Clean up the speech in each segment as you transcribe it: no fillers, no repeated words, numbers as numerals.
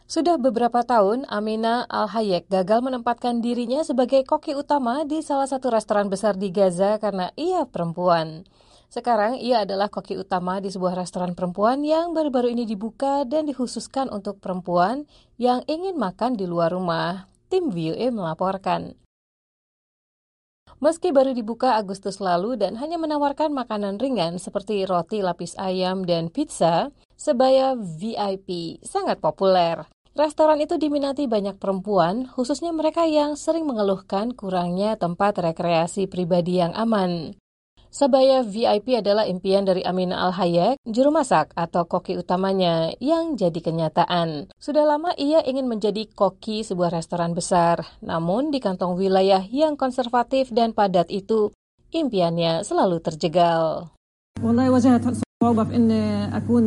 Sudah beberapa tahun, Amina Al-Hayek gagal menempatkan dirinya sebagai koki utama di salah satu restoran besar di Gaza karena ia perempuan. Sekarang ia adalah koki utama di sebuah restoran perempuan yang baru-baru ini dibuka dan dikhususkan untuk perempuan yang ingin makan di luar rumah. Tim VOA melaporkan. Meski baru dibuka Agustus lalu dan hanya menawarkan makanan ringan seperti roti lapis ayam dan pizza, sebaya VIP sangat populer. Restoran itu diminati banyak perempuan, khususnya mereka yang sering mengeluhkan kurangnya tempat rekreasi pribadi yang aman. Sebaya VIP adalah impian dari Amina Al-Hayek, juru masak atau koki utamanya yang jadi kenyataan. Sudah lama ia ingin menjadi koki sebuah restoran besar, namun di kantong wilayah yang konservatif dan padat itu, impiannya selalu terjegal. والله واجهت صعوبة في إني أكون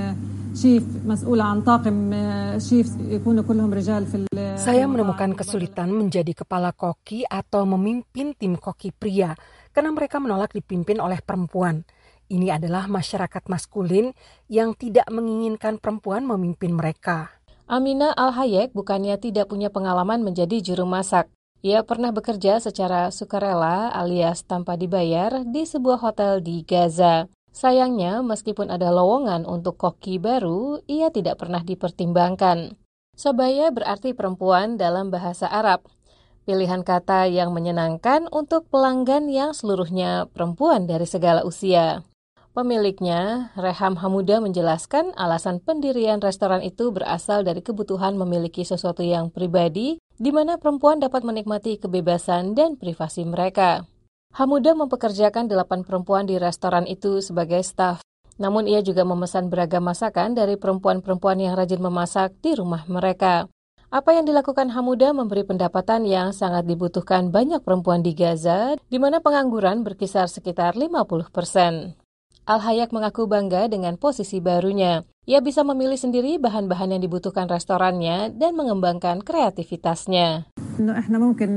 شيف مسؤولة عن طاقم شيف يكونوا كلهم رجال في Saya menemukan kesulitan menjadi kepala koki atau memimpin tim koki pria karena mereka menolak dipimpin oleh perempuan. Ini adalah masyarakat maskulin yang tidak menginginkan perempuan memimpin mereka. Amina Al-Hayek bukannya tidak punya pengalaman menjadi juru masak. Ia pernah bekerja secara sukarela alias tanpa dibayar di sebuah hotel di Gaza. Sayangnya, meskipun ada lowongan untuk koki baru, ia tidak pernah dipertimbangkan. Sobaya berarti perempuan dalam bahasa Arab. Pilihan kata yang menyenangkan untuk pelanggan yang seluruhnya perempuan dari segala usia. Pemiliknya, Reham Hamuda menjelaskan alasan pendirian restoran itu berasal dari kebutuhan memiliki sesuatu yang pribadi, di mana perempuan dapat menikmati kebebasan dan privasi mereka. Hamuda mempekerjakan 8 perempuan di restoran itu sebagai staf. Namun ia juga memesan beragam masakan dari perempuan-perempuan yang rajin memasak di rumah mereka. Apa yang dilakukan Hamuda memberi pendapatan yang sangat dibutuhkan banyak perempuan di Gaza, di mana pengangguran berkisar sekitar 50%. Al-Hayek mengaku bangga dengan posisi barunya. Ia bisa memilih sendiri bahan-bahan yang dibutuhkan restorannya dan mengembangkan kreativitasnya. إنه إحنا ممكن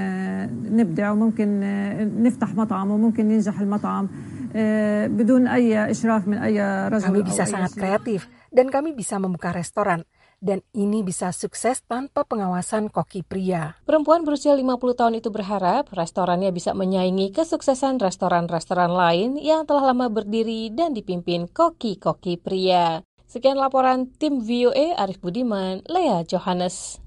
نبدع وممكن نفتح مطعم وممكن ينجح المطعم بدون أي إشراف من أي رجل. Kami bisa sangat kreatif dan kami bisa membuka restoran. Dan ini bisa sukses tanpa pengawasan koki pria. Perempuan berusia 50 tahun itu berharap restorannya bisa menyaingi kesuksesan restoran-restoran lain yang telah lama berdiri dan dipimpin koki-koki pria. Sekian laporan tim VOA Arif Budiman, Lea Johannes.